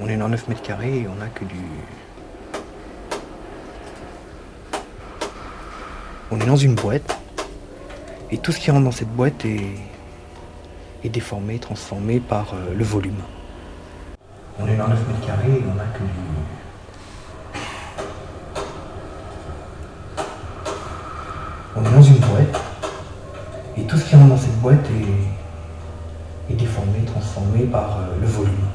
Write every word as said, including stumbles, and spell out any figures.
On est dans neuf mètres carrés et on n'a que du... On est dans une boîte et tout ce qui rentre dans cette boîte est, est déformé, transformé par euh, le volume. On est dans neuf mètres carrés et on n'a que du... On est dans une boîte et tout ce qui rentre dans cette boîte est, est déformé, transformé par euh, le volume.